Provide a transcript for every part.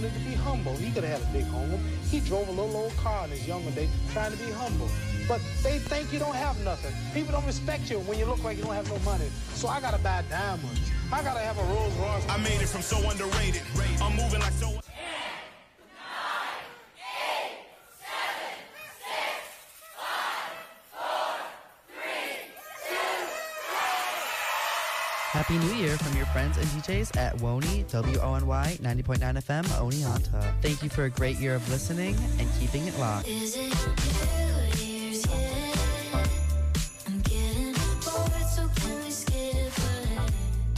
wanted to be humble. He could have had a big home. He drove a little old car in his younger days trying to be humble. But they think you don't have nothing. People don't respect you when you look like you don't have no money. So I gotta buy diamonds. I gotta have a Rolls Royce. I made it from so underrated. I'm moving like so. Happy New Year from your friends and DJs at WONY, WONY, 90.9 FM, Oneonta. Thank you for a great year of listening and keeping it locked. Is it New Year's yet? I'm getting bored, so can we skate it back?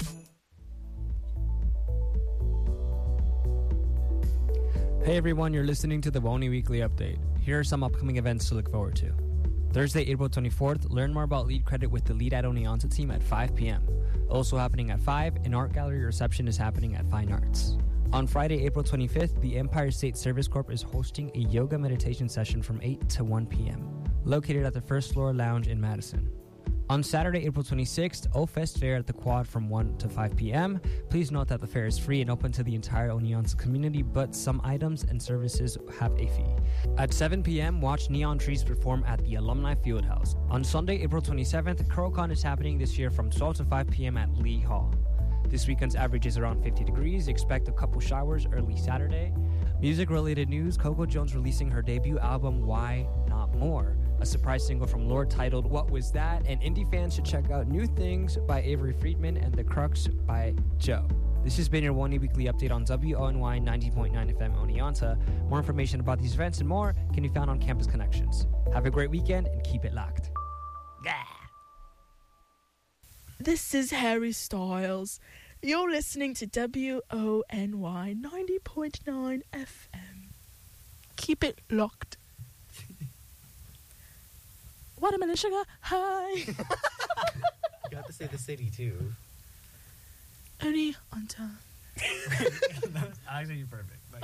Hey everyone, you're listening to the WONY Weekly Update. Here are some upcoming events to look forward to. Thursday, April 24th, learn more about Lead Credit with the Lead at Oneonta team at 5 p.m. Also happening at 5, an art gallery reception is happening at Fine Arts. On Friday, April 25th, the Empire State Service Corp is hosting a yoga meditation session from 8 to 1 p.m., located at the First Floor Lounge in Madison. On Saturday, April 26th, O-Fest Fair at the Quad from 1 to 5 p.m. Please note that the fair is free and open to the entire Oneonta community, but some items and services have a fee. At 7 p.m., watch Neon Trees perform at the Alumni Fieldhouse. On Sunday, April 27th, CurlCon is happening this year from 12 to 5 p.m. at Lee Hall. This weekend's average is around 50 degrees. Expect a couple showers early Saturday. Music-related news, Coco Jones releasing her debut album, Why Not More? A surprise single from Lorde titled What Was That? And indie fans should check out New Things by Avery Friedman and The Crux by Joe. This has been your WONY Weekly Update on WONY 90.9 FM Oneonta. More information about these events and more can be found on Campus Connections. Have a great weekend and keep it locked. Gah! This is Harry Styles. You're listening to WONY 90.9 FM. Keep it locked. Watermelon sugar high. You have to say the city, too. Only on time. That was actually perfect. Like,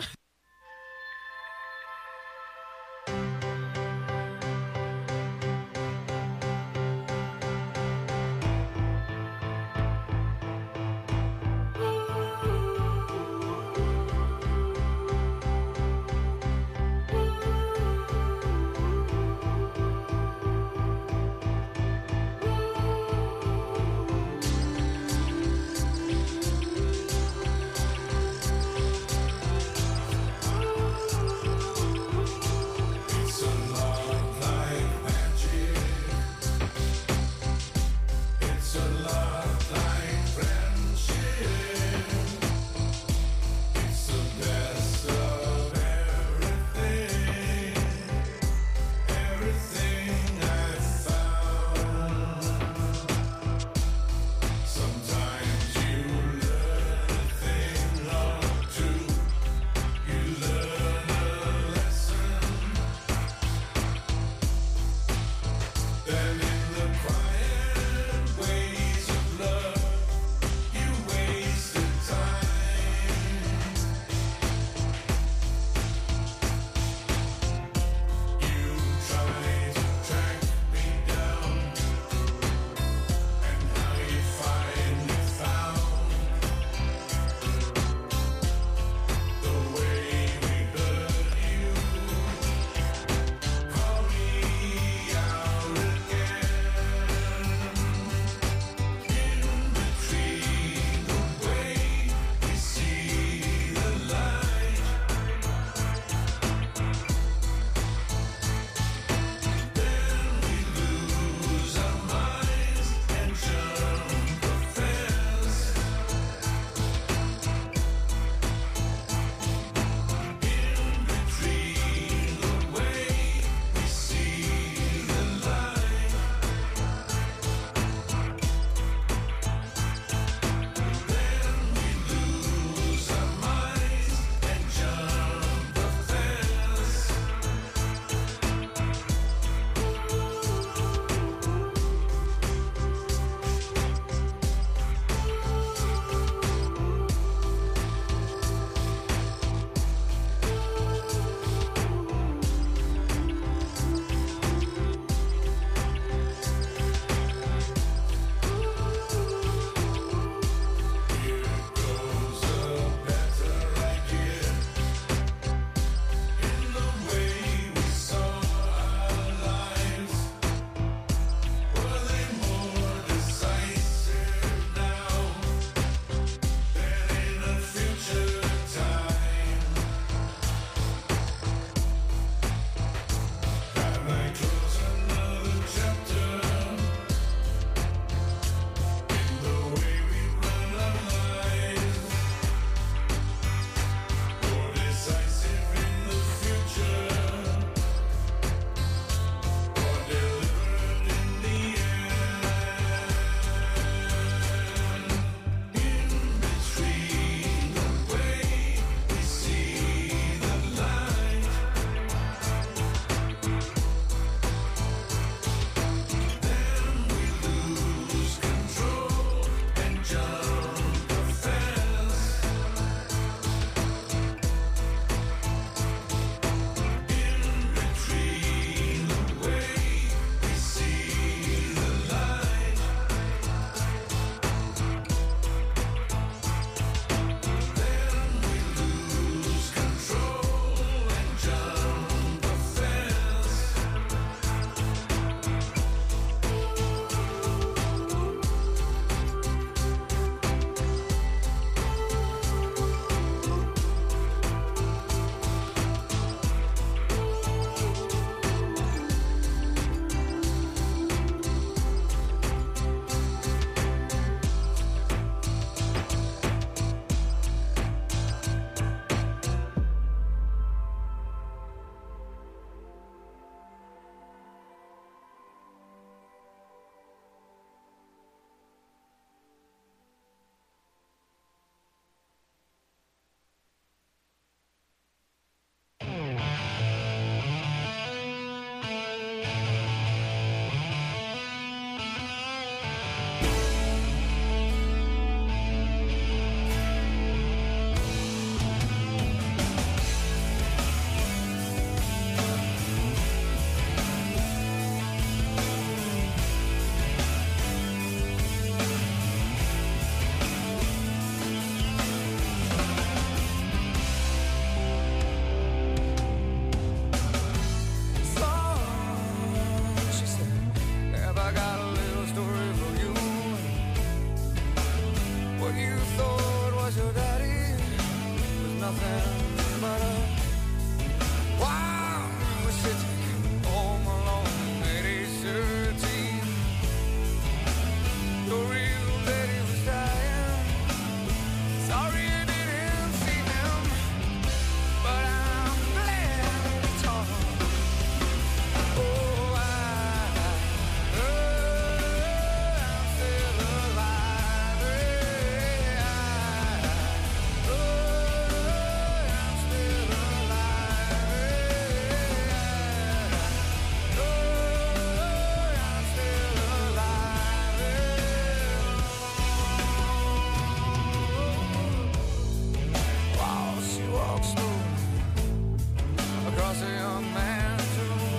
across a young man's room.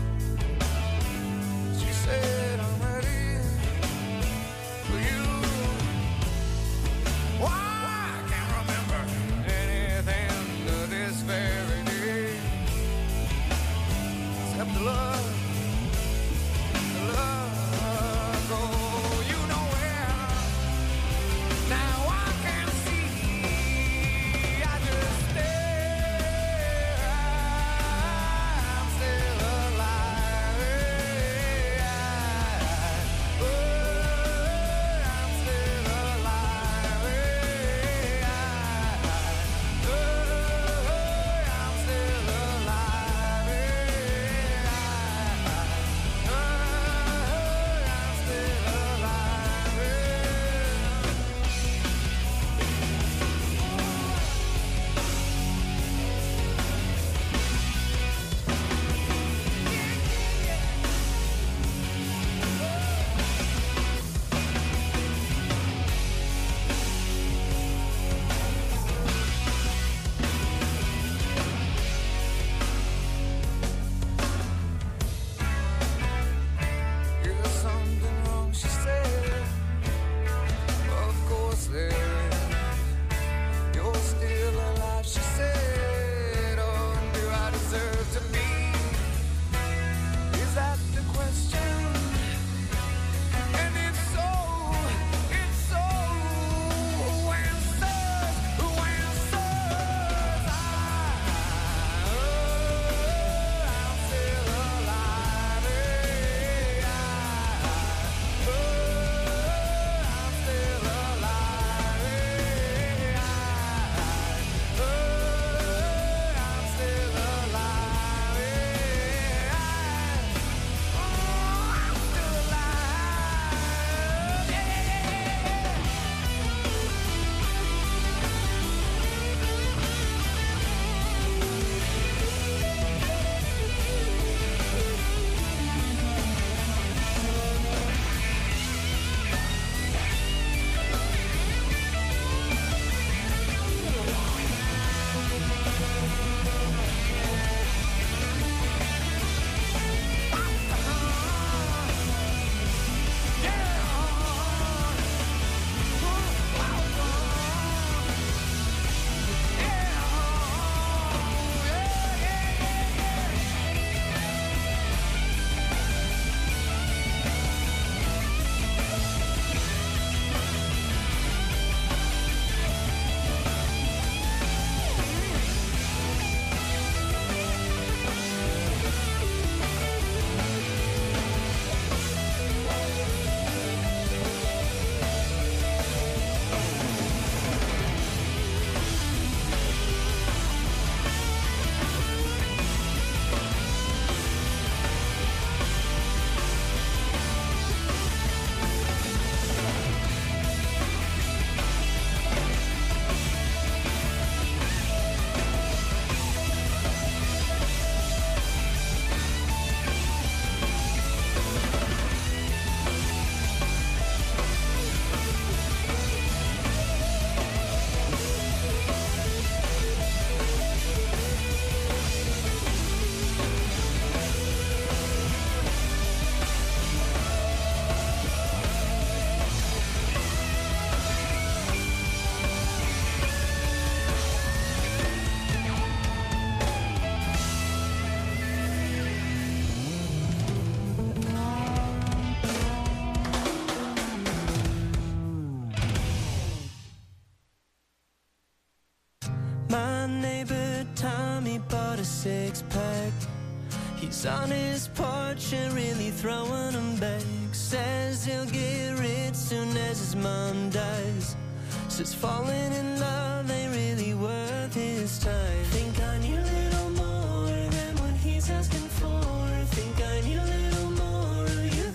She said, I'm ready for you. Why, I can't remember anything to this very day, except the love go. You know where now I can see. I just stare. I'm still alive. I'm still alive. I'm still alive. Is something wrong, she said. Of course there is. You're still alive, she said. Oh, do I deserve to be? Is that the question? And if so, who answers? Who answers? I'm still alive. I'm still alive. I'm still alive. My neighbor Tommy bought a six-pack. He's on his porch and really throwing them back. Says he'll get rich soon as his mom dies. Says falling in love ain't really worth his time. Think I need a little more than what he's asking for. Think I need a little more of you.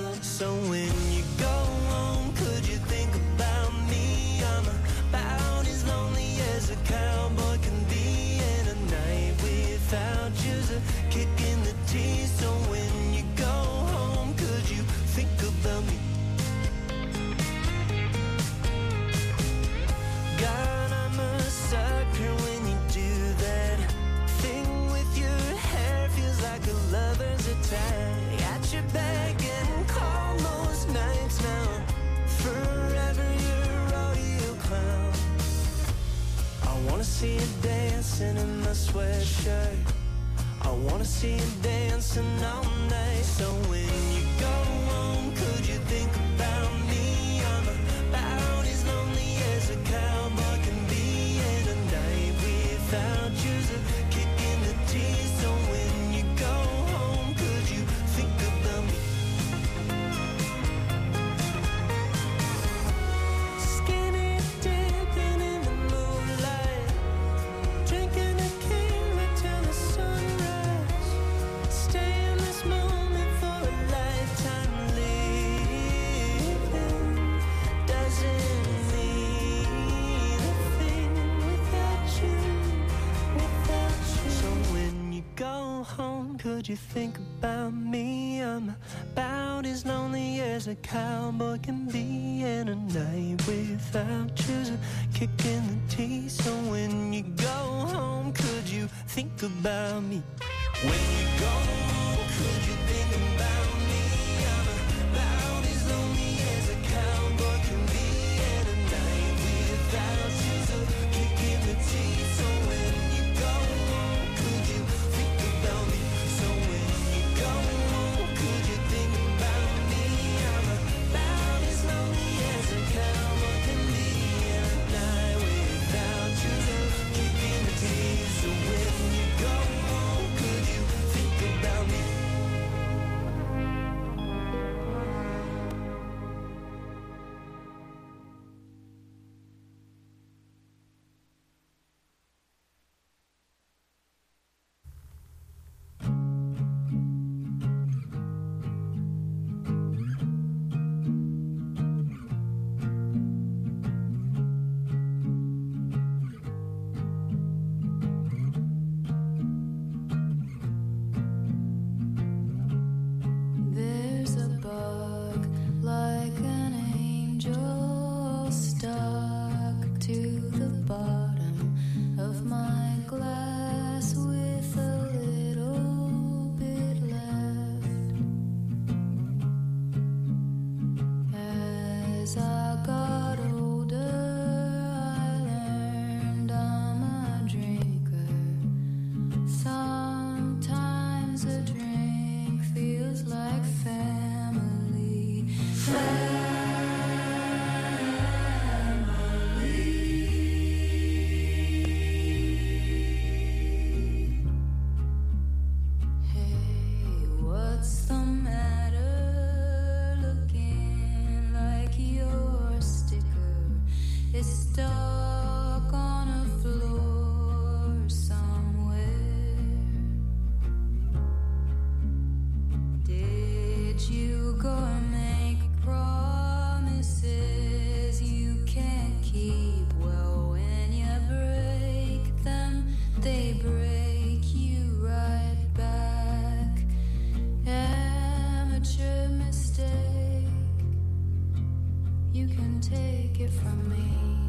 So when you go home, could you think about me? I'm about as lonely as a cowboy can be, and a night without you's a kick in the teeth. So when you go home, could you think about me? God, I'm a sucker when you do that thing with your side, got your back and call most nights now. Forever you're a rodeo clown. I wanna see you dancing in my sweatshirt. I wanna see you dancing all night. So when you go home, could you think about me? I'm about as lonely as a cowboy can be, and a night without you's a kick in the teeth. So when you go home, could you think about me? Skinny dipping in the moonlight, drinking tequila till the sunrise. Stay in this moment for a lifetime. Living doesn't mean a thing without you, without you. So when you go home, could you think about me? I'm about as lonely as a cowboy can be, and a night without you's a kick in the teeth. So when you go home, could you think about me? When you go home, could you think about me? I'm about as lonely as a cowboy can be, and a night without you's a kick in the teeth. So when you go home, could you think about me? So when you go home, could you think about me? I'm about as lonely as a cowboy can be, and a night without you's a kick in the teeth. So when you go home, could you think about me? There's a bug like an angel stuck to the bottom of my glass with a little bit left. As I got older, I learned I'm a drinker. Sometimes a drink feels like family. Hey, what's the matter? Looking like your sticker is stuck on a floor somewhere. Did you go and make promises you can't keep? Well, when you break them, they break you right back. Amateur mistake, you can take it from me.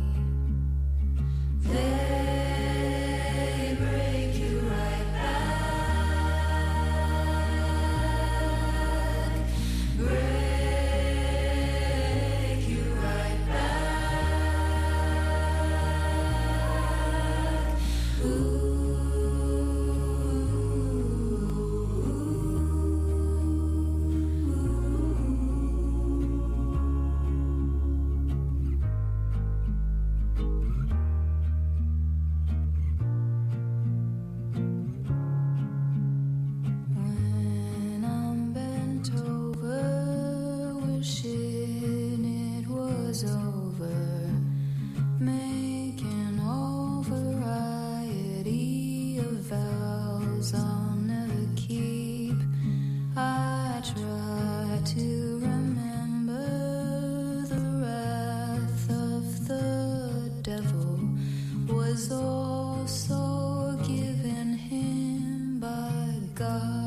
They break you right back. Break you right back. Ooh. When I'm bent over, wishing it was over, making all variety of vows I'll never keep. I try to remember the wrath of the devil was also given him by God.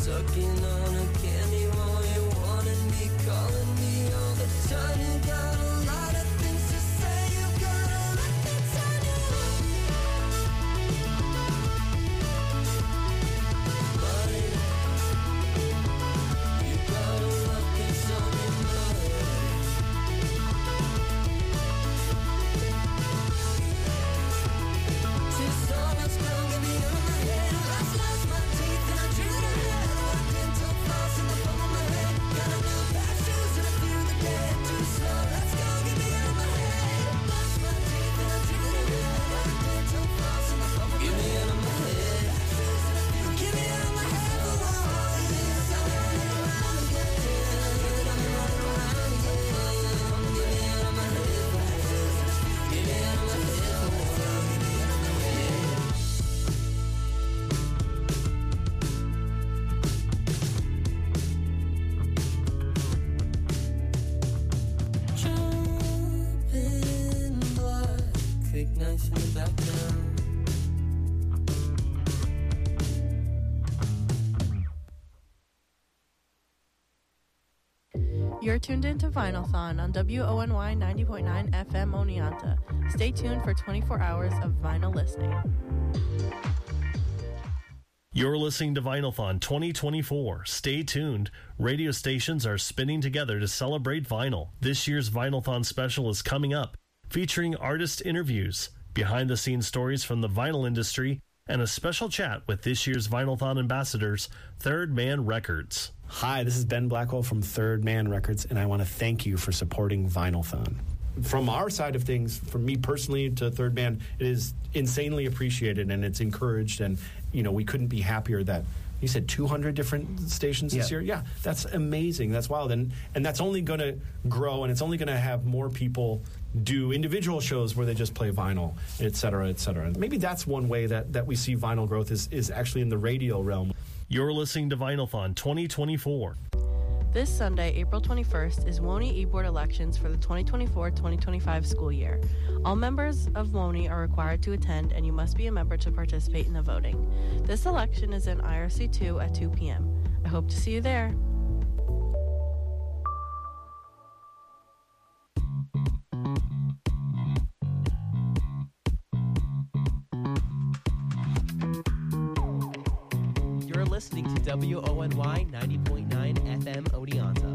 sucking on a candy while you wanted me, calling me all the time. You got a lot of things to say, you gotta let me turn you on. Mind, you got a lot of things on your mind. Two songs come get me out of my head. Last lost my teeth and I drew the head. Walked into floss in the palm of my head. Got a new pair of shoes and a few that get too slow. Let's go, get me out of my head. Lost my teeth and I drew the head. Walked into floss in the palm of my head. Get me out of my head. Get me out of my head. I'm running around again. I'm running around again. Get me out of my head. Get me out of my head. Jumping blood, thick knife in the background. You're tuned into Vinylthon on WONY 90.9 FM Oneonta. Stay tuned for 24 hours of vinyl listening. You're listening to Vinylthon 2024. Stay tuned. Radio stations are spinning together to celebrate vinyl. This year's Vinylthon special is coming up, featuring artist interviews, behind-the-scenes stories from the vinyl industry, and a special chat with this year's Vinylthon ambassadors, Third Man Records. Hi, this is Ben Blackwell from Third Man Records, and I want to thank you for supporting Vinylthon. From our side of things, from me personally to Third Man, it is insanely appreciated and it's encouraged, and we couldn't be happier that you said 200 different stations this year. Yeah, that's amazing. That's wild, and that's only going to grow, and it's only going to have more people do individual shows where they just play vinyl, et cetera, et cetera. Maybe that's one way that we see vinyl growth is actually in the radio realm. You're listening to Vinylthon 2024. This Sunday, April 21st, is WONY e-board elections for the 2024-2025 school year. All members of WONY are required to attend, and you must be a member to participate in the voting. This election is in IRC 2 at 2 p.m. I hope to see you there. You're listening to WONY 90.9 FM Oneonta.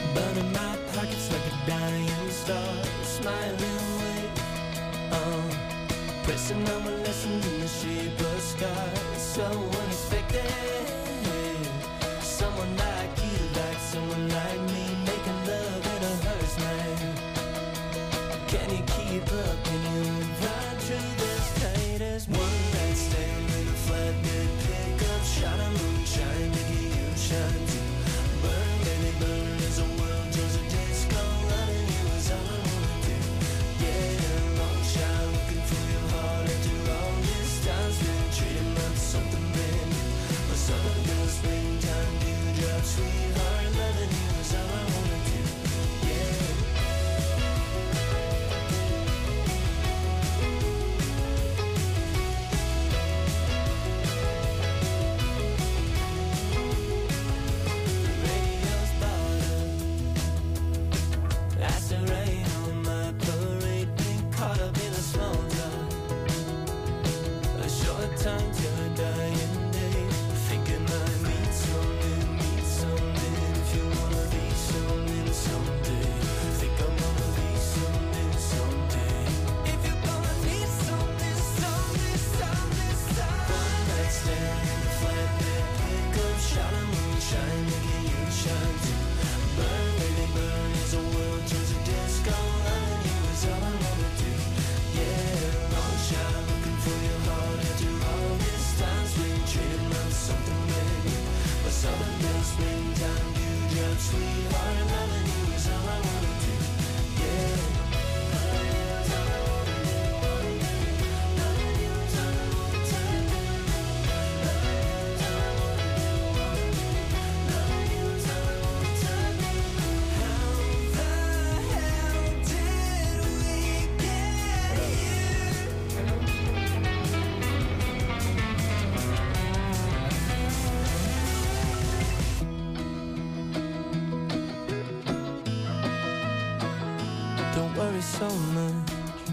burning my pockets like a dying star, smiling wave, pressing on my lessons in the shape of scars, so unexpected. Someone like you, like someone like me, making love in a hearse night. Can you keep up? Can you ride through this tight as one night stand in a flatbed pickup, shot of moonshine to get you shine too. Burn, baby, burn as the world turns a disco. Loving you is all I wanna do. Yeah, long shot looking for your heart after all this time spent treating up something brand new. But southern girl, springtime, dewdrop, sweetheart, loving you is all I wanna do. Yeah. Time till a dying day, thinking I meet something. If you wanna be something someday, think I'm gonna be something someday. If you're gonna need something, one night stand in the flatbed pickup, shot of moonshine, making you shine too. Burn, baby, burn as the world turns to disco. Loving you is all I wanna do. Yeah, long shot looking for your heart after all this time spent trading up something brand new. But southern girl, springtime, dewdrop, sweetheart, loving you is all I wanna do. Yeah. Don't worry so much,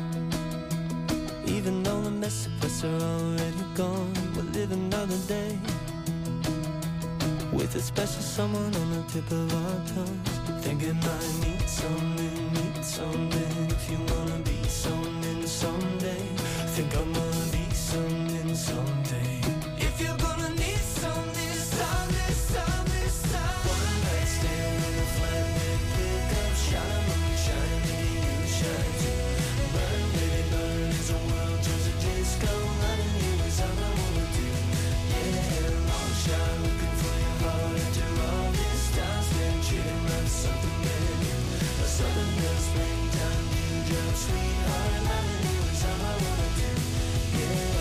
even though the mess of us are already gone. We'll live another day with a special someone on the tip of our tongues. Thinking I need something. If you wanna be something someday, think I'm gonna be something someday. If you're gonna need something, one night stand in a flatbed pickup, shot of moonshine, making you shine too. Burn, baby, burn as the world turns to disco. Loving you is all I wanna do. Yeah, long shot looking for your heart after all this time spent treating like something brand new. A southern girl, springtime, dewdrop, sweetheart, loving you is all I wanna do. Yeah.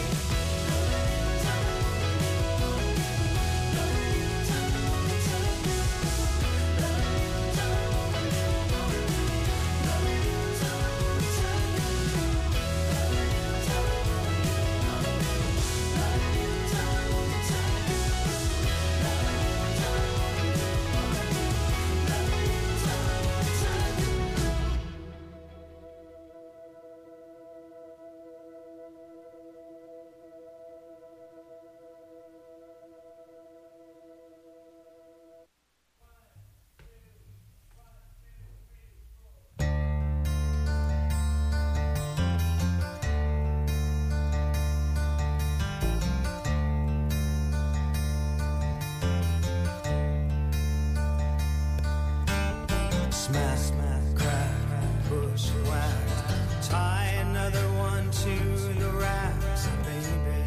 Smack, crack, push, whack. Tie another one to the racks, baby.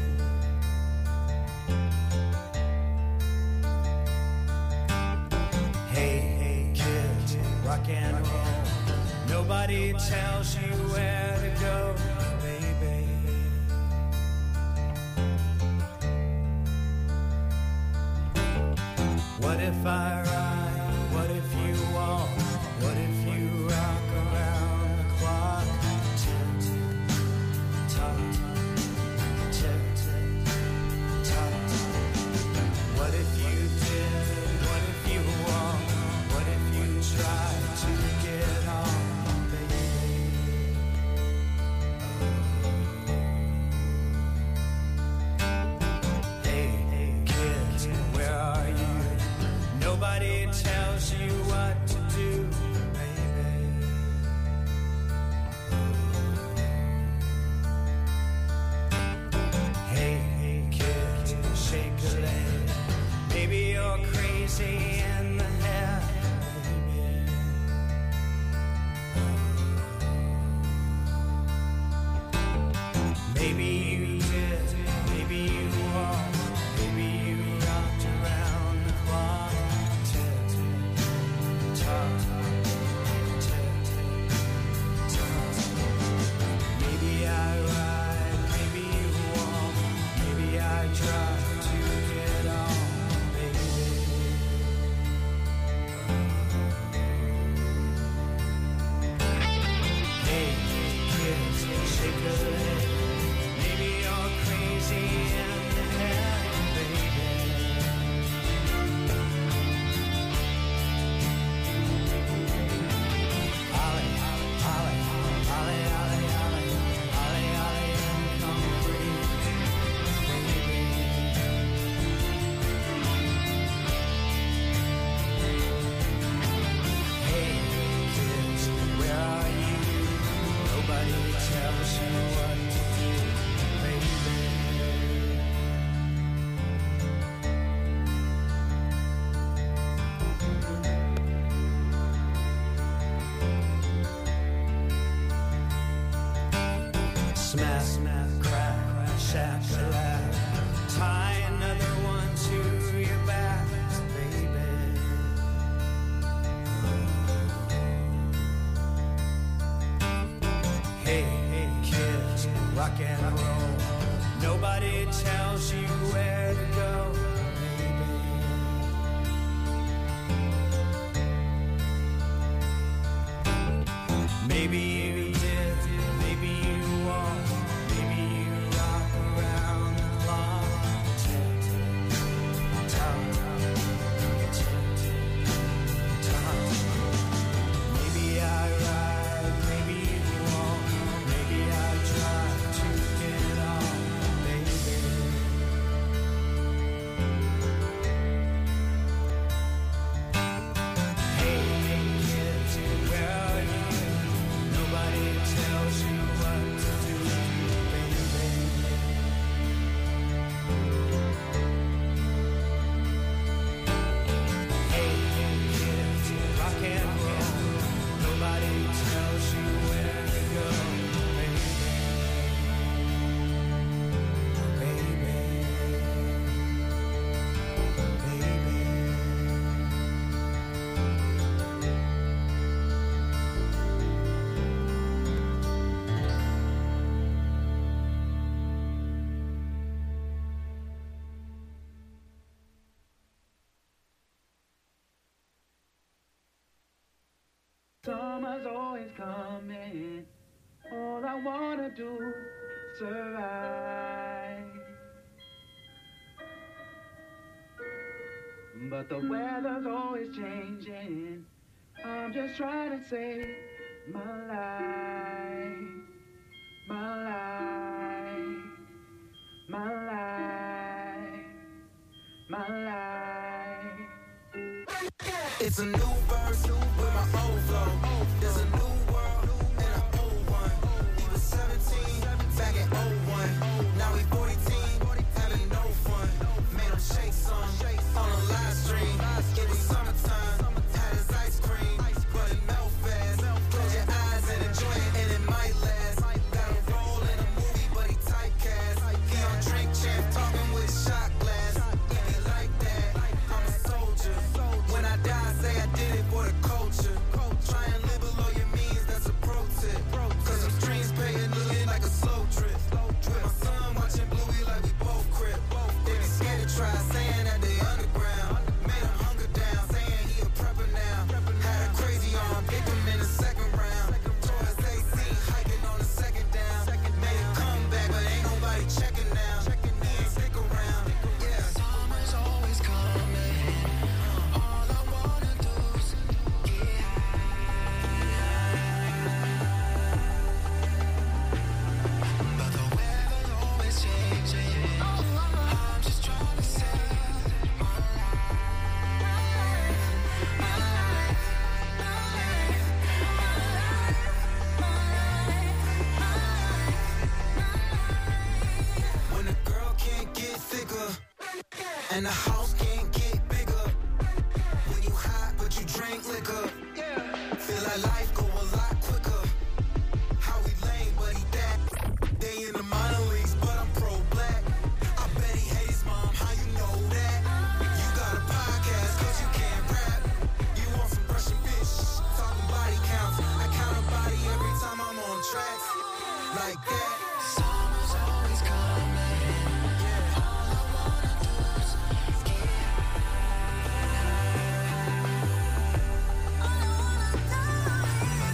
Hey, kid, rock and roll. Nobody tells you where to go, baby. What if I ride? What if you walk? What if you rock around the clock? Tick, tock, tick, tock. What if you did? What if you walk? What if you try to get on, baby? Hey, kid, where are you? Nobody Snap, snap, crack, shakalak. Tie another one to your back, baby. Hey, hey, kids, rock and roll. Nobody tells you where to go, baby. Maybe you did, maybe you won't. Maybe you rock around the clock. Tick, tock, tick, tock. Maybe I ride, maybe you won't. Maybe I try to get it on, baby. Hey, hey, kids, where are you? Nobody tells you what to do, baby. Hey, hey, kids, rock and roll. Nobody tells you where to go, baby. Baby. Baby. Summer's always coming. All I wanna do is survive. But the weather's always changing. I'm just trying to save my life. My life. My life. My life. It's a new verse with my old flow. There's a new world and an old one. He was 17 back in 01. Now he 14, having no fun. Made him shake some on a live stream. It was summertime, had his ice cream, but it melt fast. Close your eyes and enjoy it, and it might last. Got a role in a movie, but he typecast. He on Drink Champ, talking with shot glass. It be like that. I'm a soldier. When I die, say I did it for the culture. Try and live below your means, that's a pro tip. Cause some streams pay a million like a slow trip. With my son watching Bluey like we both crip. They be scared to try, saying that they underground. Made him hunger down, saying he a prepper now. Had a crazy arm, picked him in the second round. Tore his AC, hiking on the second down. Made a comeback, but ain't nobody checking now. He ain't stick around, yeah. Summer's always coming. All I wanna do is get high. But the weather's always changing. I'm just trying to save my life. My life. My life. My life. When a girl can't get thicker and the house can't get bigger. When you hot but you drink liquor. Feel like life go a lot quicker. How he lame but he that. They in the minor leagues but I'm pro-black. I bet he hates his mom, how you know that? You got a podcast cause you can't rap. You want some brushing bitch, talking body counts. I count a body every time I'm on tracks. Like that. Summer's always coming. All I wanna do is get high.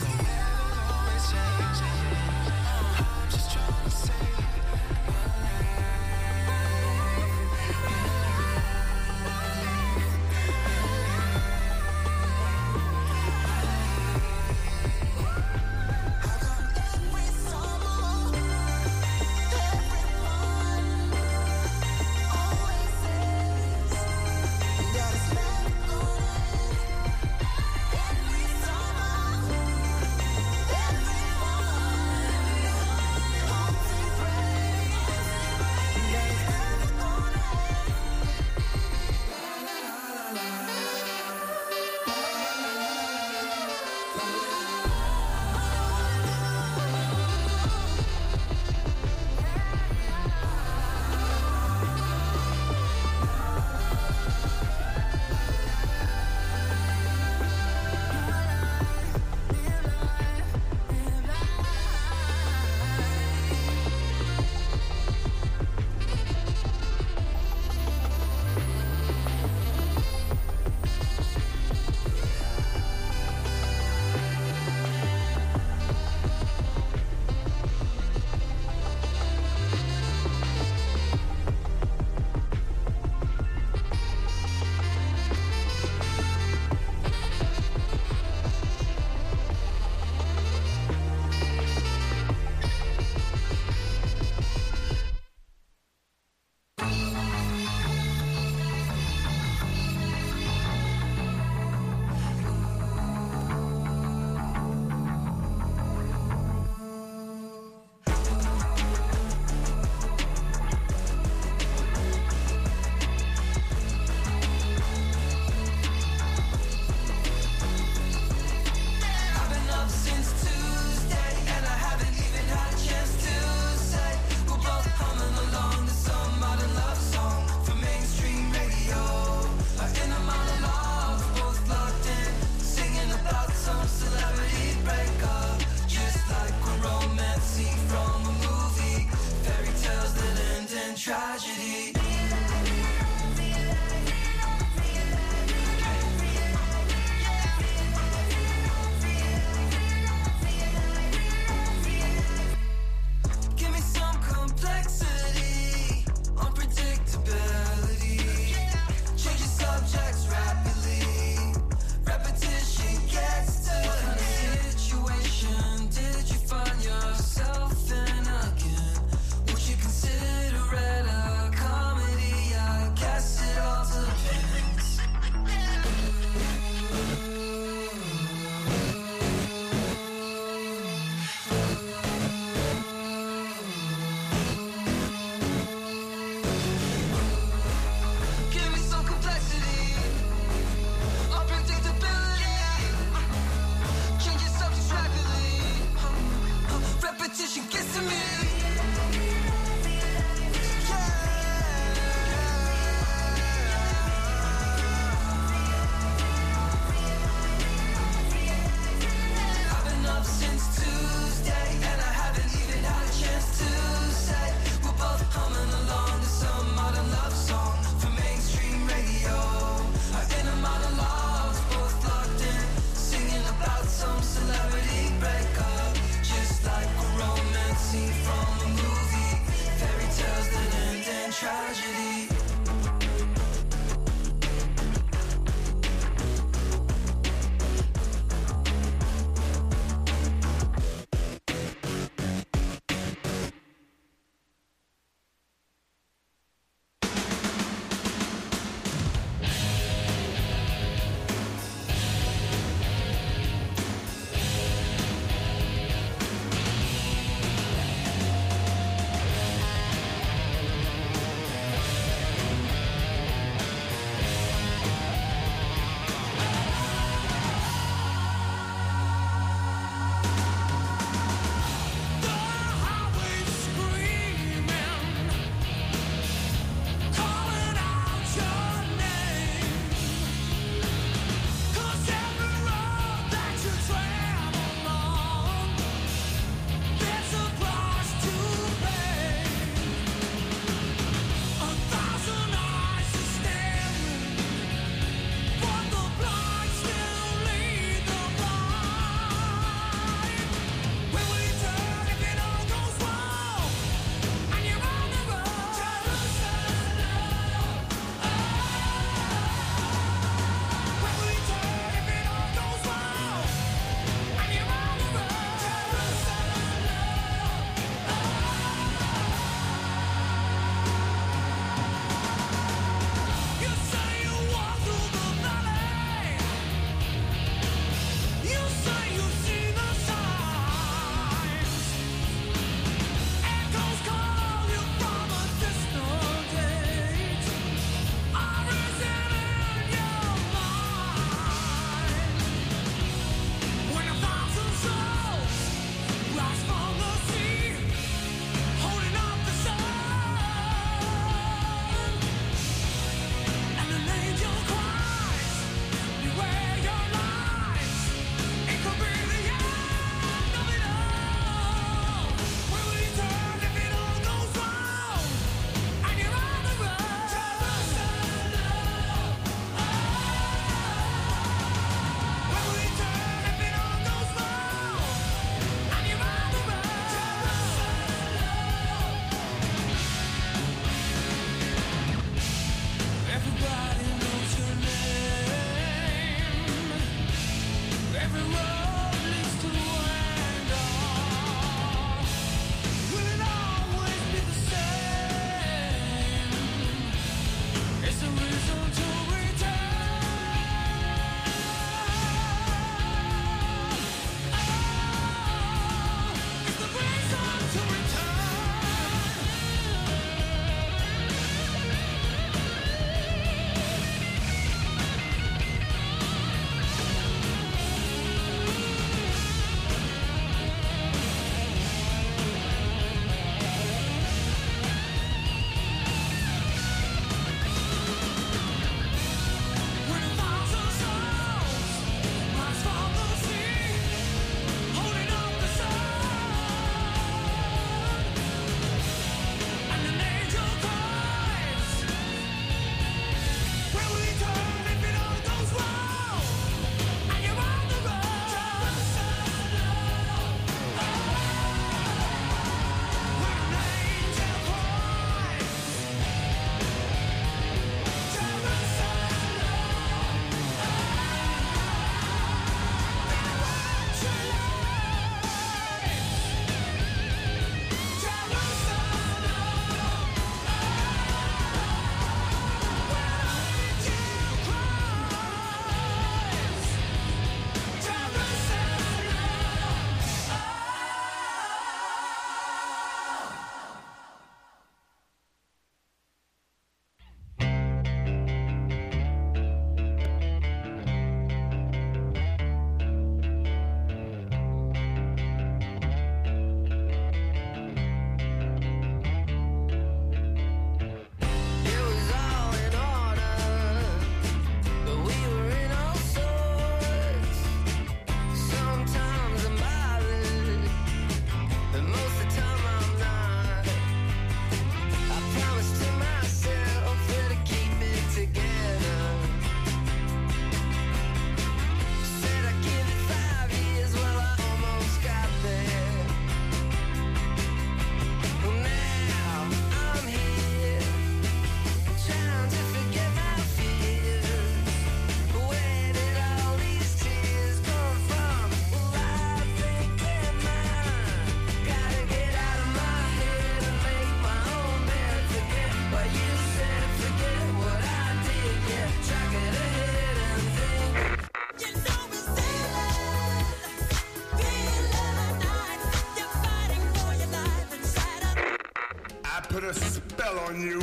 put a spell on you.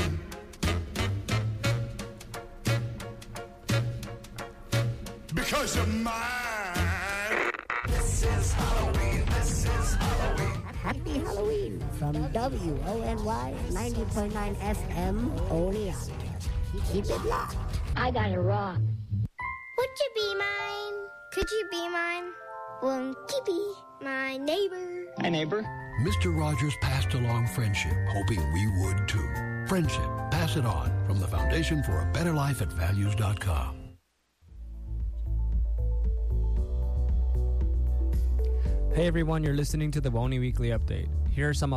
Because you're mine. This is Halloween. This is Halloween. Happy Halloween from WONY 90.9 FM, Oneonta. Keep it locked. I got it wrong. Would you be mine? Could you be mine? Won't you be my neighbor? Hi, neighbor. Mr. Rogers passed along friendship, hoping we would too. Friendship, pass it on from the Foundation for a Better Life at Values.com. Hey everyone, you're listening to the WONY Weekly Update. Here are some